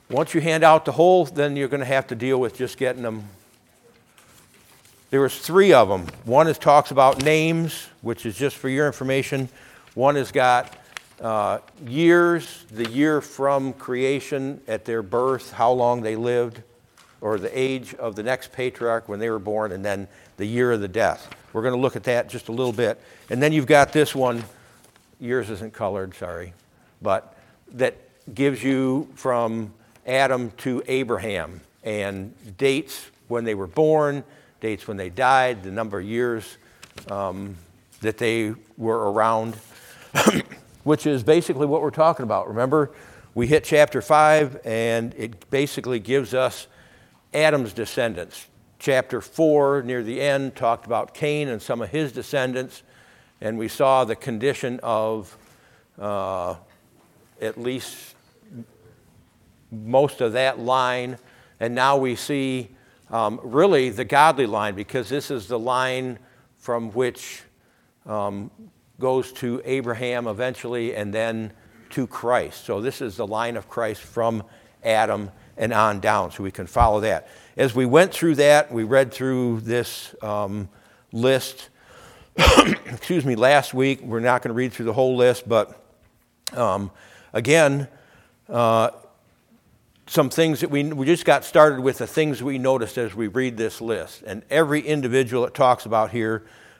Once you hand out the whole, then you're going to have to deal with just getting them. There was 3 of them. One talks about names, which is just for your information. One has got years, the year from creation at their birth, how long they lived, or the age of the next patriarch when they were born, and then the year of the death. We're going to look at that just a little bit. And then you've got this one. Yours isn't colored, sorry, but that gives you from Adam to Abraham, and dates when they were born, dates when they died, the number of years that they were around, which is basically what we're talking about. Remember, we hit chapter 5, and it basically gives us Adam's descendants. Chapter 4, near the end, talked about Cain and some of his descendants, and we saw the condition of at least most of that line, and now we see really the godly line, because this is the line from which goes to Abraham eventually and then to Christ. So this is the line of Christ from Adam and on down, so we can follow that. As we went through that, we read through this list, excuse me, last week. We're not going to read through the whole list, but again, some things that we just got started with, the things we noticed as we read this list. And every individual it talks about here,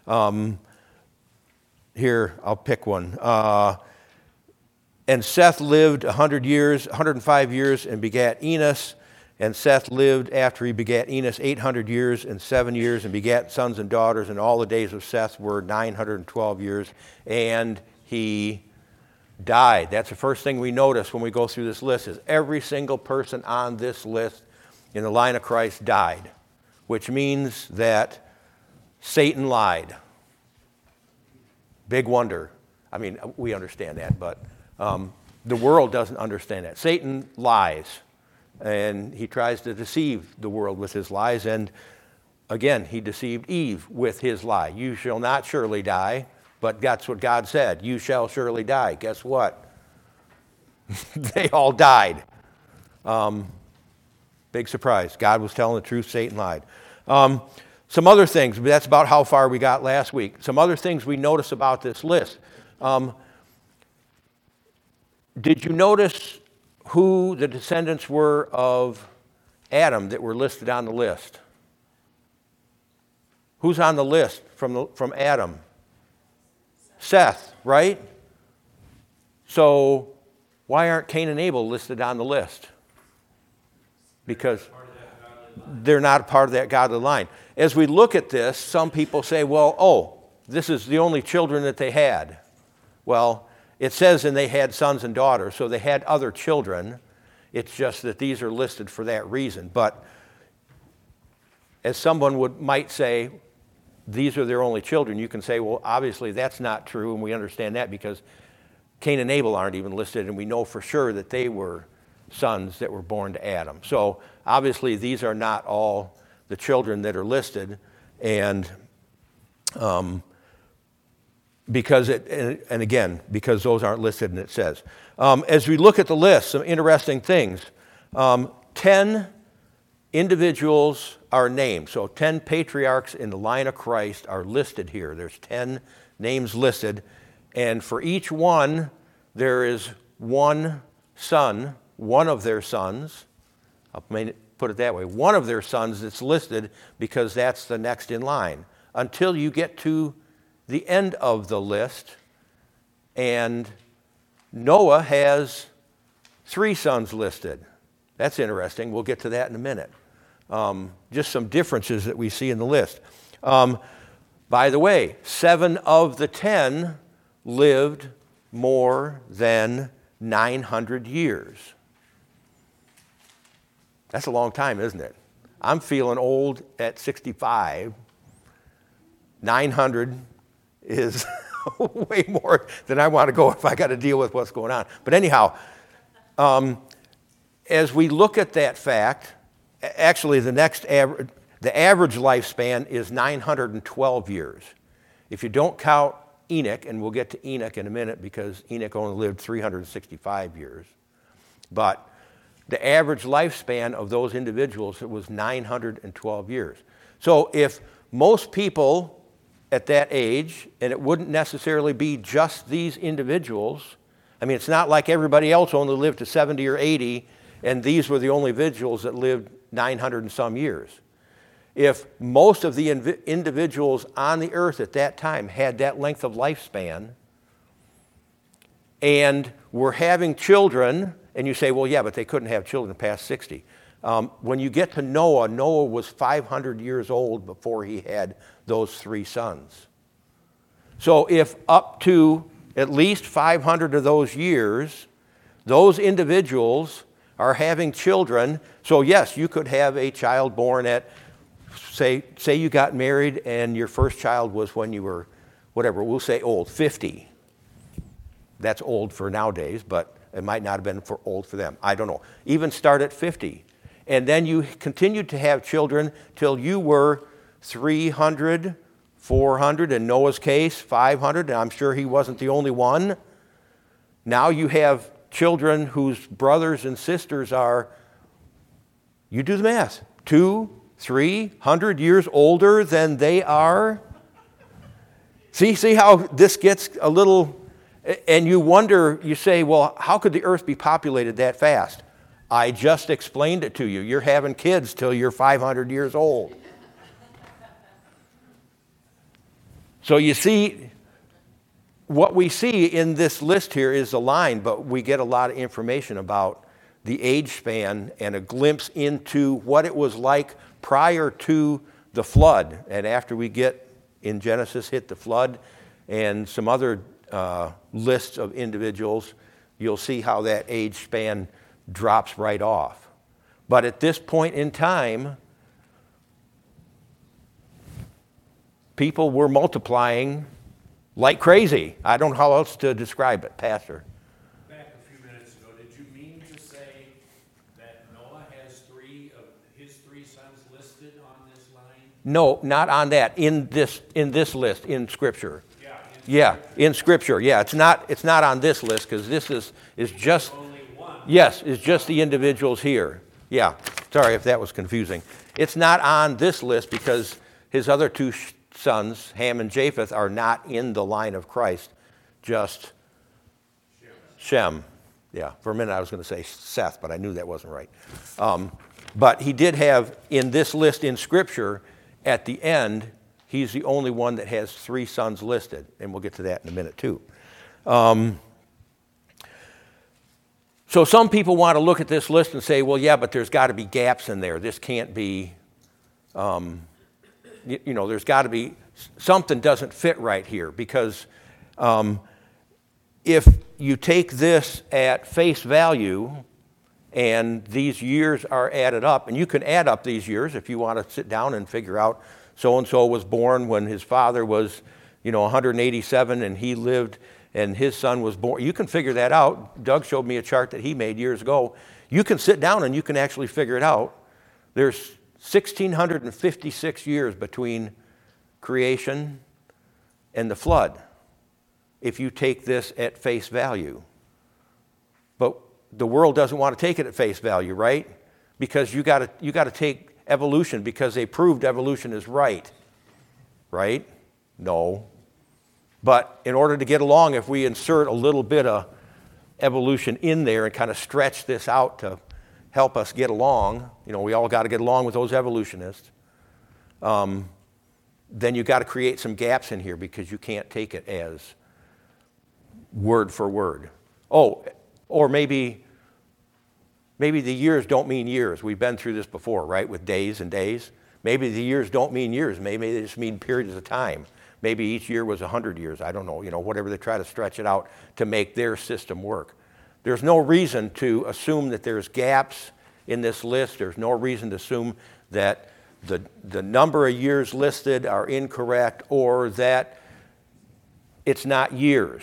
here, I'll pick one. And Seth lived 105 years, and begat Enos. And Seth lived after he begat Enos 800 years and 7 years, and begat sons and daughters. And all the days of Seth were 912 years, and he died. That's the first thing we notice when we go through this list, is every single person on this list in the line of Christ died, which means that Satan lied. Big wonder. I mean, we understand that, but the world doesn't understand that. Satan lies, and he tries to deceive the world with his lies, and again, he deceived Eve with his lie. You shall not surely die. But that's what God said. You shall surely die. Guess what? They all died. Big surprise. God was telling the truth. Satan lied. Some other things. That's about how far we got last week. Some other things we notice about this list. Did you notice who the descendants were of Adam that were listed on the list? Who's on the list from Adam? Seth, right? So why aren't Cain and Abel listed on the list? Because they're not part of that godly line. As we look at this, some people say, well, this is the only children that they had. Well, it says, and they had sons and daughters, so they had other children. It's just that these are listed for that reason. But as someone might say, these are their only children, you can say, well, obviously that's not true, and we understand that because Cain and Abel aren't even listed, and we know for sure that they were sons that were born to Adam. So obviously these are not all the children that are listed, and because those aren't listed, and it says. As we look at the list, some interesting things. 10 individuals are named. So 10 patriarchs in the line of Christ are listed here. There's 10 names listed. And for each one, there is one son, one of their sons. I'll put it that way. One of their sons that's listed because that's the next in line. Until you get to the end of the list. And Noah has 3 sons listed. That's interesting. We'll get to that in a minute. Just some differences that we see in the list. By the way, 7 of the 10 lived more than 900 years. That's a long time, isn't it? I'm feeling old at 65. 900 is way more than I want to go if I got to deal with what's going on. But anyhow, as we look at that fact, actually the average lifespan is 912 years. If you don't count Enoch, and we'll get to Enoch in a minute because Enoch only lived 365 years. But the average lifespan of those individuals, it was 912 years. So if most people at that age, and it wouldn't necessarily be just these individuals, I mean, it's not like everybody else only lived to 70 or 80, and these were the only individuals that lived 900 and some years. If most of the individuals on the earth at that time had that length of lifespan and were having children, and you say, well, yeah, but they couldn't have children past 60. When you get to Noah, Noah was 500 years old before he had those 3 sons. So if up to at least 500 of those years, those individuals are having children, so yes, you could have a child born at, say you got married and your first child was when you were, whatever, we'll say old, 50. That's old for nowadays, but it might not have been old for them. I don't know. Even start at 50. And then you continued to have children till you were 300, 400, in Noah's case, 500, and I'm sure he wasn't the only one. Now you have children whose brothers and sisters are, you do the math, 200, 300 years older than they are. See how this gets a little, and you wonder, you say, well, how could the earth be populated that fast? I just explained it to you. You're having kids till you're 500 years old. So you see, what we see in this list here is a line, but we get a lot of information about the age span and a glimpse into what it was like prior to the flood. And after we get in Genesis, hit the flood and some other lists of individuals, you'll see how that age span drops right off. But at this point in time, people were multiplying like crazy. I don't know how else to describe it, Pastor. Back a few minutes ago, did you mean to say that Noah has 3 of his 3 sons listed on this line? No, not on that. In this list in Scripture. In Scripture. Yeah, it's not on this list because this is just. Only one. Yes, it's just the individuals here. Yeah, sorry if that was confusing. It's not on this list because his other 2 sons, Ham and Japheth, are not in the line of Christ, just Shem. Yeah, for a minute I was going to say Seth, but I knew that wasn't right. But he did have, in this list in Scripture, at the end, he's the only one that has 3 sons listed, and we'll get to that in a minute too. So some people want to look at this list and say, well, yeah, but there's got to be gaps in there. This can't be, there's got to be, something doesn't fit right here because if you take this at face value and these years are added up, and you can add up these years if you want to sit down and figure out so-and-so was born when his father was, 187 and he lived and his son was born. You can figure that out. Doug showed me a chart that he made years ago. You can sit down and you can actually figure it out. There's 1,656 years between creation and the flood if you take this at face value. But the world doesn't want to take it at face value, right? Because you got to take evolution because they proved evolution is right. Right? No. But in order to get along, if we insert a little bit of evolution in there and kind of stretch this out to help us get along, we all got to get along with those evolutionists, then you got to create some gaps in here because you can't take it as word for word. Oh, or maybe the years don't mean years. We've been through this before, right, with days and days. Maybe the years don't mean years. Maybe they just mean periods of time. Maybe each year was 100 years. I don't know, whatever they try to stretch it out to make their system work. There's no reason to assume that there's gaps in this list. There's no reason to assume that the number of years listed are incorrect or that it's not years.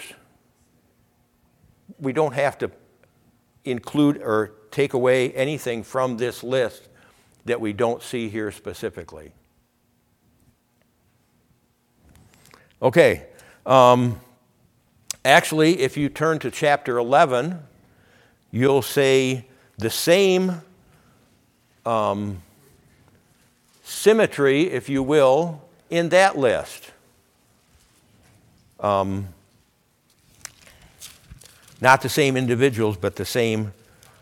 We don't have to include or take away anything from this list that we don't see here specifically. Okay. Actually, if you turn to chapter 11, you'll see the same symmetry, if you will, in that list. Not the same individuals, but the same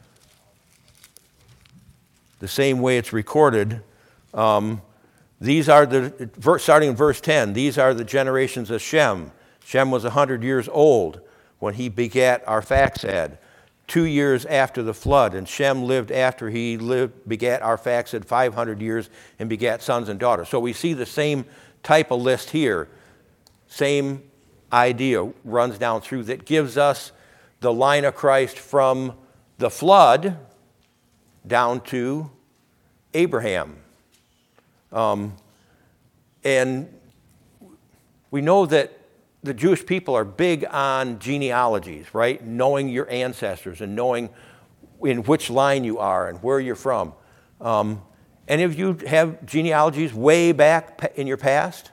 way it's recorded. These are starting in verse 10, these are the generations of Shem. Shem was 100 years old when he begat Arphaxad, 2 years after the flood. And Shem lived after he begat Arphaxad 500 years and begat sons and daughters. So we see the same type of list here. Same idea runs down through that gives us the line of Christ from the flood down to Abraham. And we know that the Jewish people are big on genealogies, right? Knowing your ancestors and knowing in which line you are and where you're from. Any of you have genealogies way back in your past?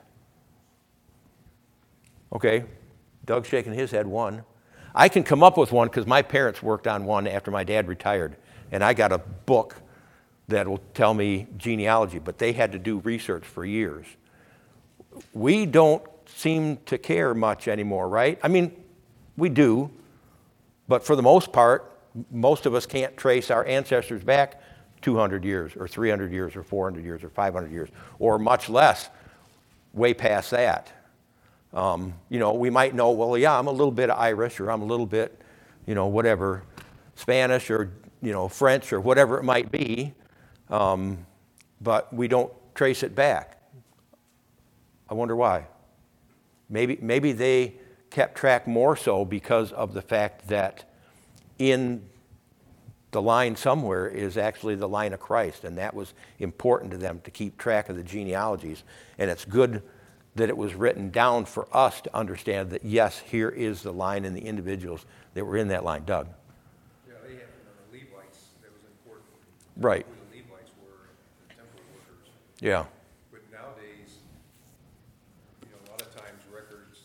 Okay, Doug's shaking his head, one. I can come up with one because my parents worked on one after my dad retired, and I got a book that will tell me genealogy, but they had to do research for years. We don't seem to care much anymore, right? I mean, we do, but for the most part, most of us can't trace our ancestors back 200 years or 300 years or 400 years or 500 years, or much less way past that. We might know, well, yeah, I'm a little bit Irish, or I'm a little bit, whatever, Spanish or, French or whatever it might be, but we don't trace it back. I wonder why. Maybe they kept track more so because of the fact that in the line somewhere is actually the line of Christ, and that was important to them to keep track of the genealogies. And it's good that it was written down for us to understand that, yes, here is the line and the individuals that were in that line. Doug? Yeah, they had the Levites, that was important. Right. Who the Levites were, and the temple workers. Yeah. But nowadays, a lot of times records,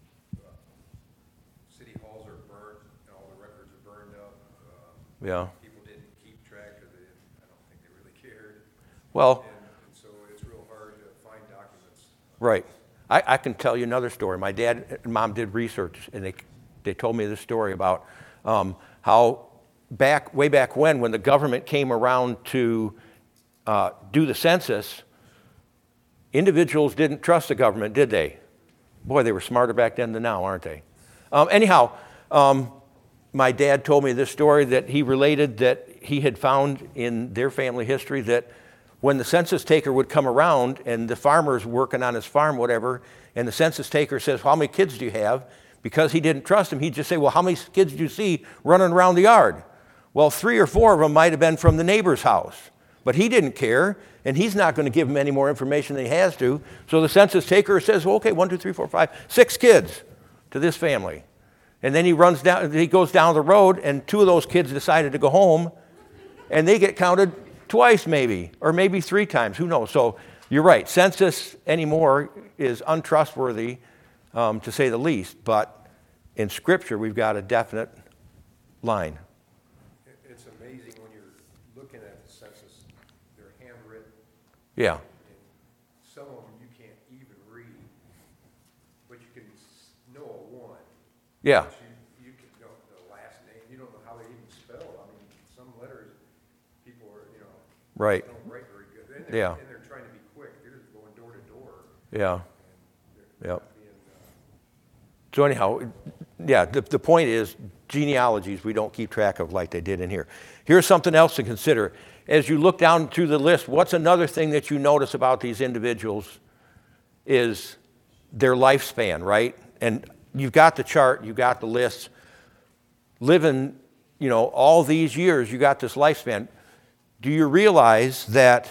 city halls are burnt, and all the records are burned up. Yeah. People didn't keep track of it. I don't think they really cared. Well, And so it's real hard to find documents. right. I can tell you another story. My dad and mom did research, and they told me this story about how way back when the government came around to do the census, individuals didn't trust the government, did they? Boy, they were smarter back then than now, aren't they? Anyhow, my dad told me this story that he related that he had found in their family history that when the census taker would come around and the farmer's working on his farm, whatever, and the census taker says, how many kids do you have? Because he didn't trust him, he'd just say, well, how many kids do you see running around the yard? Well, 3 or 4 of them might have been from the neighbor's house, but he didn't care, and he's not going to give him any more information than he has to. So the census taker says, well, okay, 1, 2, 3, 4, 5, 6 kids to this family. And then he goes down the road, and 2 of those kids decided to go home, and they get counted twice maybe, or maybe 3 times, who knows? So you're right, census anymore is untrustworthy, to say the least, but in Scripture we've got a definite line. It's amazing when you're looking at the census, they're handwritten. Yeah, And some of them you can't even read, but you can know a one. yeah, But you can know the last name. You don't know how they even spell. I mean, some letters, people are, right, don't write very good. And Yeah. they're trying to be quick. They're just going door to door. yeah, And they're yep. not being, So anyhow, yeah, the point is genealogies we don't keep track of like they did in here. Here's something else to consider. As you look down through the list, what's another thing that you notice about these individuals is their lifespan, right? And you've got the chart, you've got the list. Living, all these years, you got this lifespan. Do you realize that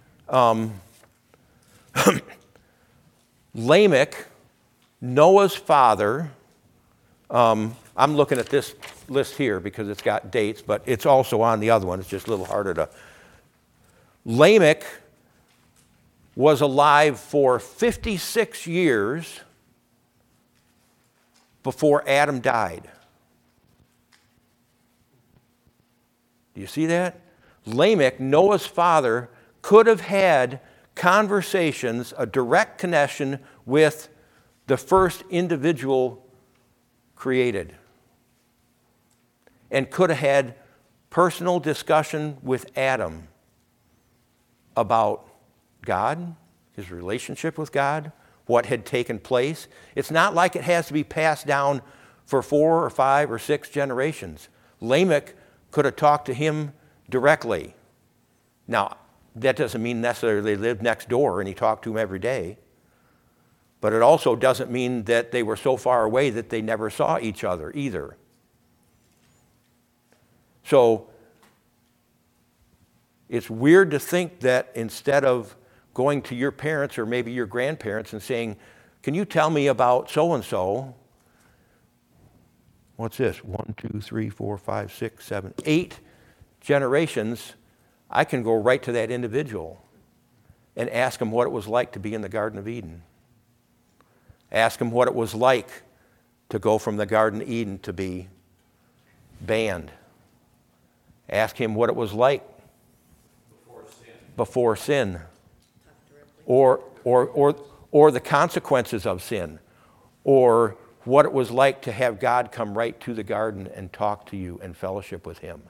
Lamech, Noah's father, I'm looking at this list here because it's got dates, but it's also on the other one. It's just a little harder to. Lamech was alive for 56 years before Adam died. Do Do you see that? Lamech, Noah's father, could have had conversations, a direct connection with the first individual created, and could have had personal discussion with Adam about God, his relationship with God, what had taken place. It's not like it has to be passed down for 4 or 5 or 6 generations. Lamech could have talked to him directly. Now, that doesn't mean necessarily they lived next door and he talked to him every day. But it also doesn't mean that they were so far away that they never saw each other either. So it's weird to think that instead of going to your parents or maybe your grandparents and saying, can you tell me about so-and-so? What's this? 1, 2, 3, 4, 5, 6, 7, 8 generations. I can go right to that individual and ask him what it was like to be in the Garden of Eden. Ask him what it was like to go from the Garden of Eden to be banned. Ask him what it was like before sin. Or the consequences of sin. Or what it was like to have God come right to the garden and talk to you and fellowship with him.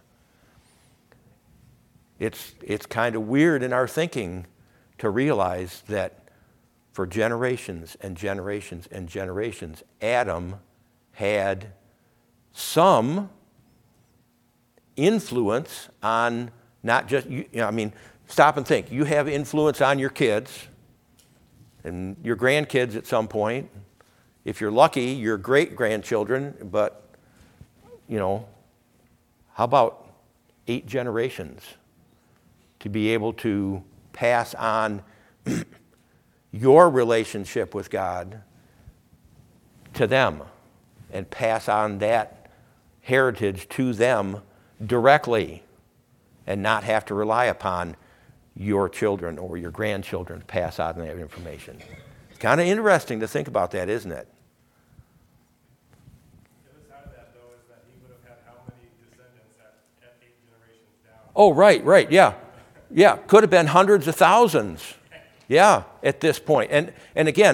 It's kind of weird in our thinking to realize that for generations and generations and generations, Adam had some influence on not just, stop and think. You have influence on your kids and your grandkids at some point. If you're lucky, your great-grandchildren, but, how about 8 generations to be able to pass on your relationship with God to them and pass on that heritage to them directly and not have to rely upon your children or your grandchildren to pass on that information. It's kind of interesting to think about that, isn't it? The other side of that, though, is that he would have had how many descendants at 8 generations down? Oh, right, yeah. Yeah, could have been hundreds of thousands. Yeah, at this point. And again,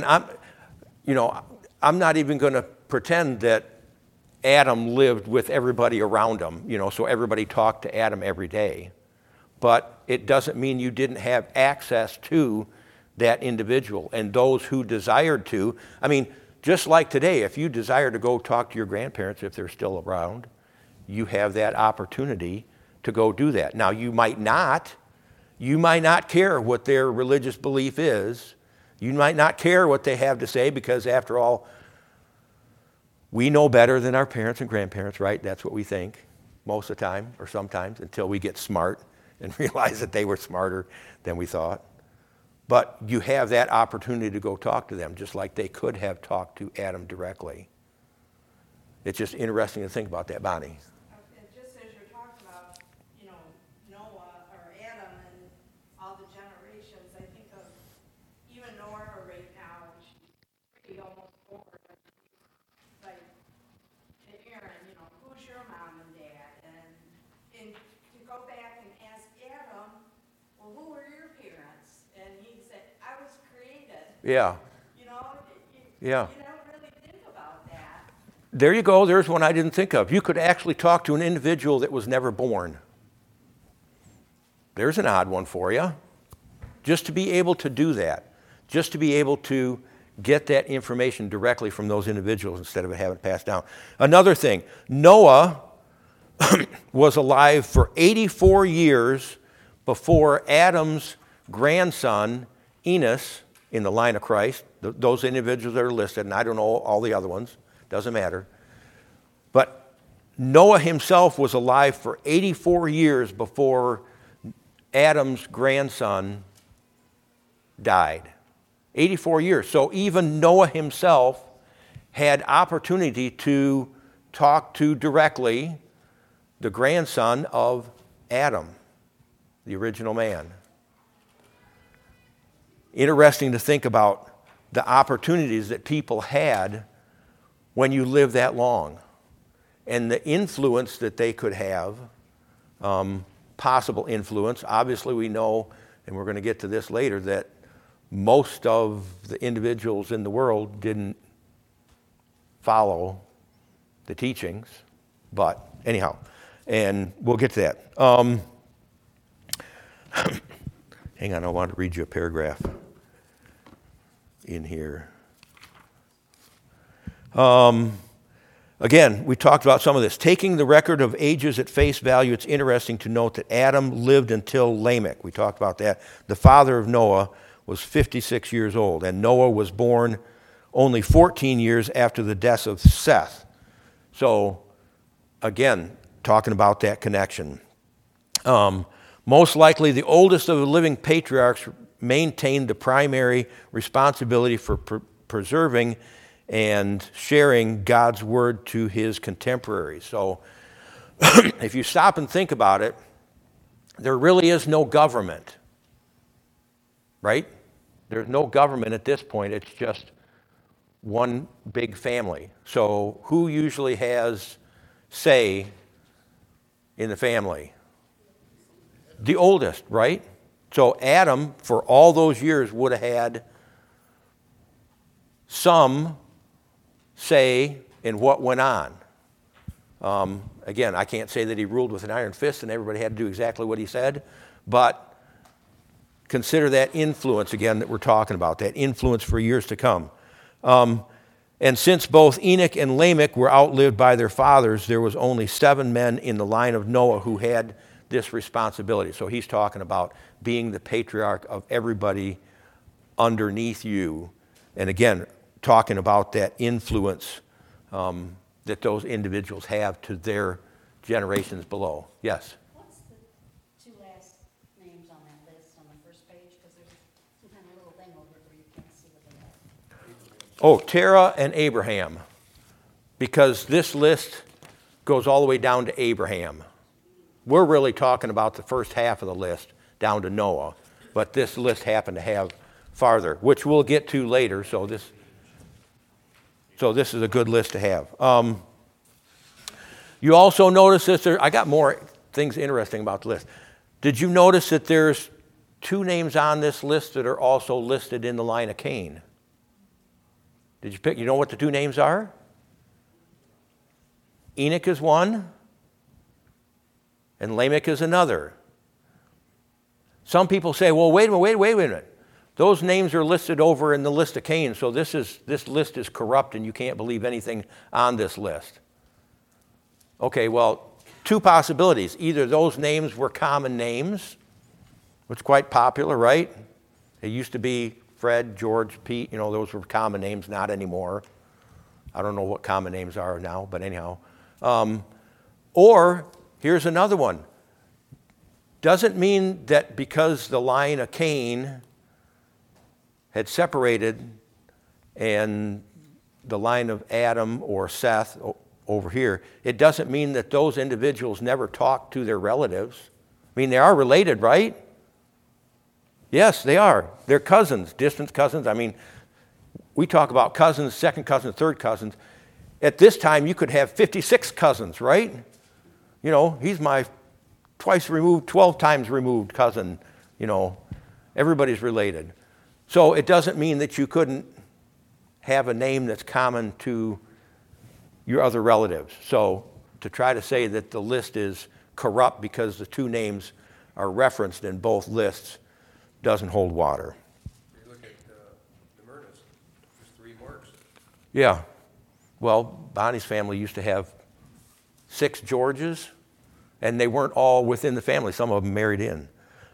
I'm not even going to pretend that Adam lived with everybody around him, so everybody talked to Adam every day. But it doesn't mean you didn't have access to that individual and those who desired to. Just like today, if you desire to go talk to your grandparents if they're still around, you have that opportunity to go do that. Now, you might not care what their religious belief is. You might not care what they have to say because, after all, we know better than our parents and grandparents, right? That's what we think most of the time or sometimes until we get smart and realize that they were smarter than we thought. But you have that opportunity to go talk to them just like they could have talked to Adam directly. It's just interesting to think about that, Bonnie. Just as you're talking about, Noah or Adam and all the generations, I think of even Nora right now, she's pretty almost over, but like to Aaron, who's your mom and dad? And to go back and ask Adam, well, who were your parents? And he said, I was created. Yeah. Yeah. You don't really think about that. There you go. There's one I didn't think of. You could actually talk to an individual that was never born. There's an odd one for you. Just to be able to do that. Just to be able to get that information directly from those individuals instead of having it passed down. Another thing, Noah was alive for 84 years before Adam's grandson, Enos, in the line of Christ, those individuals that are listed, and I don't know all the other ones, doesn't matter. But Noah himself was alive for 84 years before Adam's grandson died. 84 years. So even Noah himself had opportunity to talk to directly the grandson of Adam, the original man. Interesting to think about the opportunities that people had when you live that long and the influence that they could have possible influence. Obviously, we know, and we're going to get to this later, that most of the individuals in the world didn't follow the teachings. But anyhow, and we'll get to that. Hang on, I want to read you a paragraph in here. Again, we talked about some of this. Taking the record of ages at face value, it's interesting to note that Adam lived until Lamech. We talked about that. The father of Noah was 56 years old, and Noah was born only 14 years after the death of Seth. So, again, talking about that connection. Most likely, the oldest of the living patriarchs maintained the primary responsibility for preserving and sharing God's word to his contemporaries. So if you stop and think about it, there really is no government, right? There's no government at this point. It's just one big family. So who usually has say in the family? The oldest, right? So Adam, for all those years, would have had some say in what went on. Again, I can't say that he ruled with an iron fist and everybody had to do exactly what he said, but consider that influence again that we're talking about, that influence for years to come. And since both Enoch and Lamech were outlived by their fathers, there was only 7 men in the line of Noah who had this responsibility. So he's talking about being the patriarch of everybody underneath you. And again, talking about that influence that those individuals have to their generations below. Yes? What's the 2 last names on that list on the first page? Because there's some kind of little thing over it where you can't see what they are. Oh, Terah and Abraham. Because this list goes all the way down to Abraham. We're really talking about the first half of the list down to Noah. But this list happened to have farther, which we'll get to later. So this is a good list to have. You also notice that I got more things interesting about the list. Did you notice that there's 2 names on this list that are also listed in the line of Cain? Did you pick? You know what the 2 names are? Enoch is one, and Lamech is another. Some people say, well, wait a minute. Those names are listed over in the list of Cain, so this list is corrupt and you can't believe anything on this list. Okay, well, 2 possibilities. Either those names were common names, which is quite popular, right? It used to be Fred, George, Pete, those were common names, not anymore. I don't know what common names are now, but anyhow. Or, here's another one. Doesn't mean that because the line of Cain had separated and the line of Adam or Seth over here, it doesn't mean that those individuals never talked to their relatives. I mean, they are related, right? Yes, they are. They're cousins, distant cousins. I mean, we talk about cousins, second cousins, third cousins. At this time, you could have 56 cousins, right? He's my twice removed, 12 times removed cousin. Everybody's related. So it doesn't mean that you couldn't have a name that's common to your other relatives. So to try to say that the list is corrupt because the 2 names are referenced in both lists doesn't hold water. You look at the Myrnas, there's 3 Marks. Yeah. Well, Bonnie's family used to have 6 Georges, and they weren't all within the family. Some of them married in.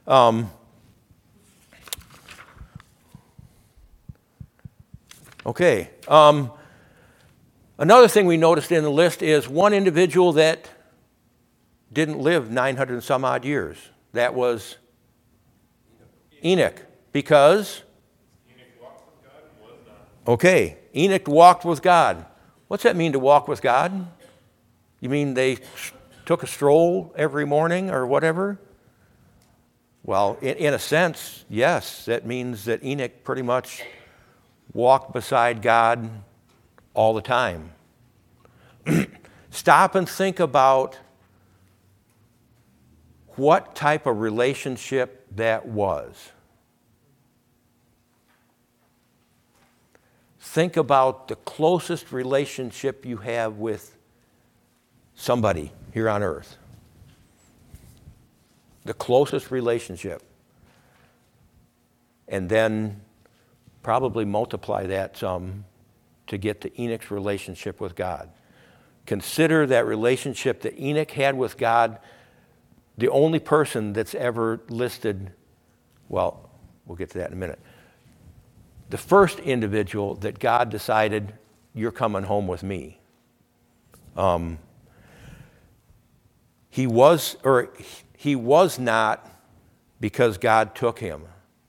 Okay. Another thing we noticed in the list is one individual that didn't live 900 and some odd years. That was Enoch. Because? Enoch walked with God and was not. Okay. Enoch walked with God. What's that mean to walk with God? You mean they took a stroll every morning or whatever? Well, in a sense, yes. That means that Enoch pretty much walked beside God all the time. Stop and think about what type of relationship that was. Think about the closest relationship you have with somebody here on earth. The closest relationship. And then probably multiply that some to get to Enoch's relationship with God. Consider that relationship that Enoch had with God, the only person that's ever listed, well, we'll get to that in a minute. The first individual that God decided, you're coming home with me. He was not because God took him.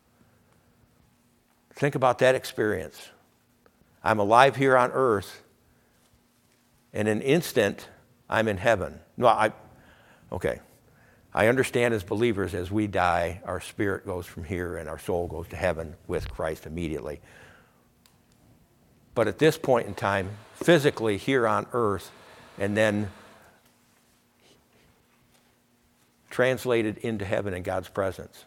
Think about that experience. I'm alive here on earth, and in an instant, I'm in heaven. Okay. I understand as believers, as we die, our spirit goes from here and our soul goes to heaven with Christ immediately. But at this point in time, physically here on earth, and then translated into heaven in God's presence.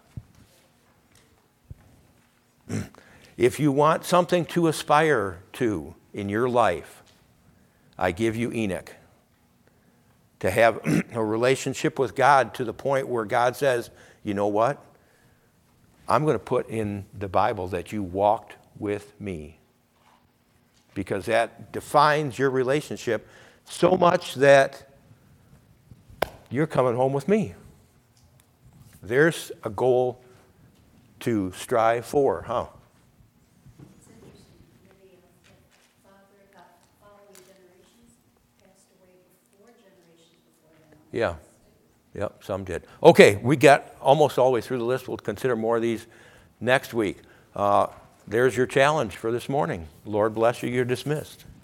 If you want something to aspire to in your life, I give you Enoch. To have a relationship with God to the point where God says, you know what? I'm going to put in the Bible that you walked with me. Because that defines your relationship so much that you're coming home with me. There's a goal to strive for, huh? It's interesting, many of the father got following generations passed away before generations before them. Yeah. Yep, some did. Okay, we got almost all the way through the list. We'll consider more of these next week. There's your challenge for this morning. Lord bless you. You're dismissed.